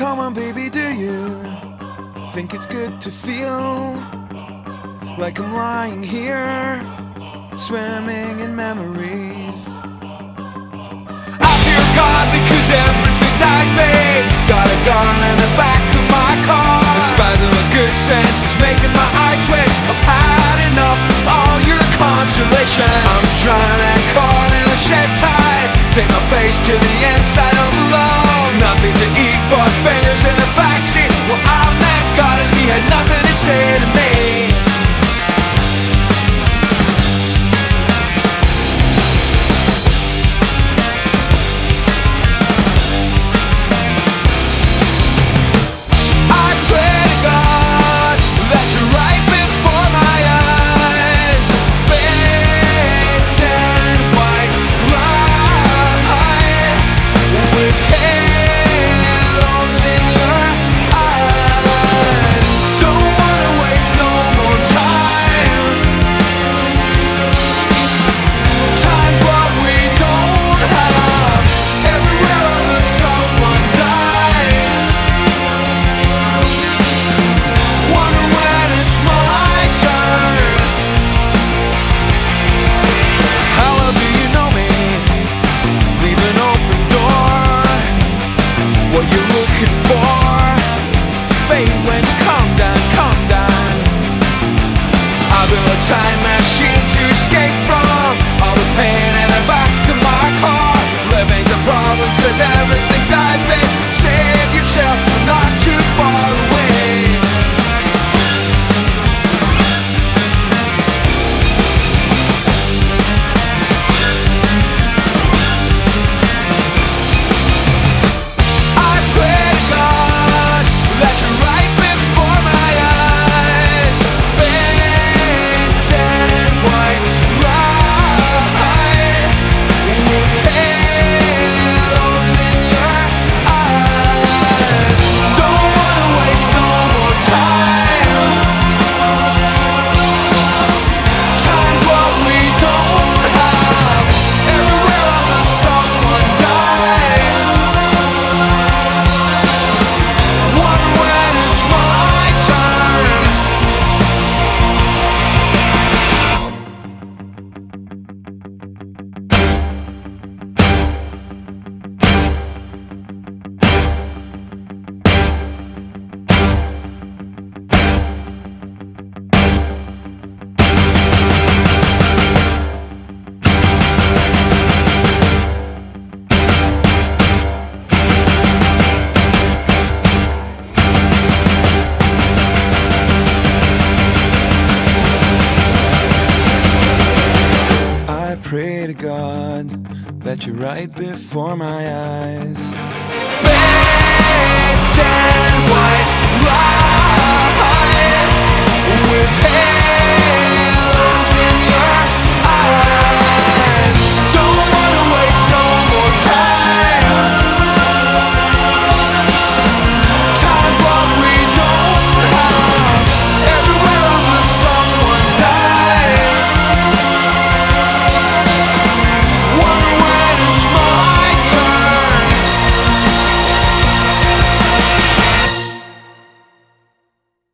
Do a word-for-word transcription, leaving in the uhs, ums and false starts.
Come on baby, do you think it's good to feel like I'm lying here, swimming in memories? I fear God because everything dies me. Got a gun in the back of my car. A spasm of good sense is making my eye twitch. I've had enough of all your consolation. I'm trying and caught in a shed tide. Take my face to the inside of the love. Nothing to eat but fingers in the backseat. Well, I met God and he had nothing to say to me. Time machine to escape from all the pain in the back of my car. Living's a problem cause everything dies, babe. Save yourself, I'm not too far away. I pray to God that you're right before my eyes. Pray to God that you're right before my eyes.